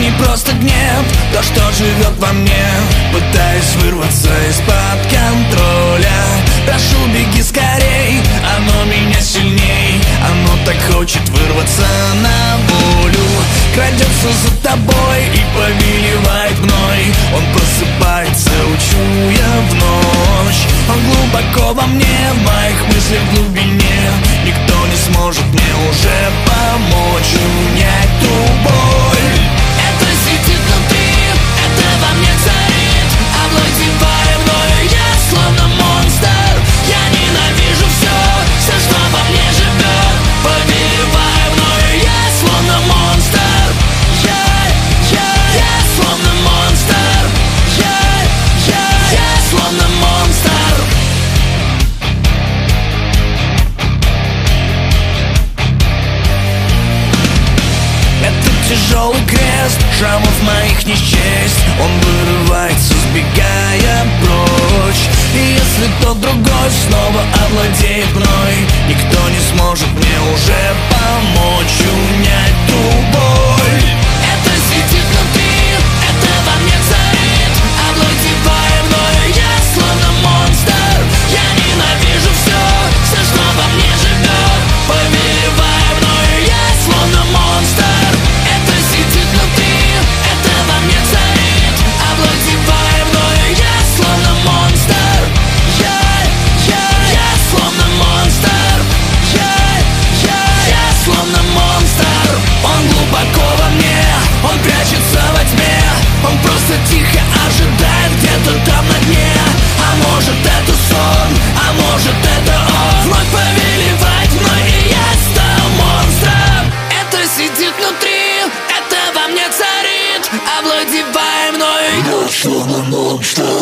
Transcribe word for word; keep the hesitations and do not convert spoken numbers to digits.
не просто гнев, то, что живет во мне, пытаясь вырваться из-под контроля. Прошу, беги скорей, оно меня сильней, оно так хочет вырваться на волю. Крадется за тобой и повелевает мной. Он просыпается, учуя в ночь. Он глубоко во мне, в моих мыслях в глубине. Никто не сможет мне уже помочь унять ту боль. Это сидит внутри, это во мне царит, овладевая мною, я словно монстр. Я ненавижу все, все, что во мне живет, повелевая мною, я словно монстр. Я, я, я словно монстр. Я, я, я словно монстр. Тяжелый крест, шрамов моих не счесть. Он вырывается, сбегая прочь. И если тот другой снова овладеет мной, никто не сможет мне уже помочь унять ту боль. Это сидит внутри, это во мне царит, овладевая мною, я словно монстр. Я ненавижу все, все, что во мне живет, повелевая мною, я словно монстр. Сидит внутри, это во мне царит, овладевая мною, я словно монстр. Я, я, я словно монстр. Я, я, я словно монстр. Он глубоко во мне, он прячется во тьме. Он просто тихо ожидает где-то там на дне. А может это сон, а может это он вновь повелевает мной, и я стал монстром. Это сидит внутри, во мне царит, овладевая мною, я словно монстр.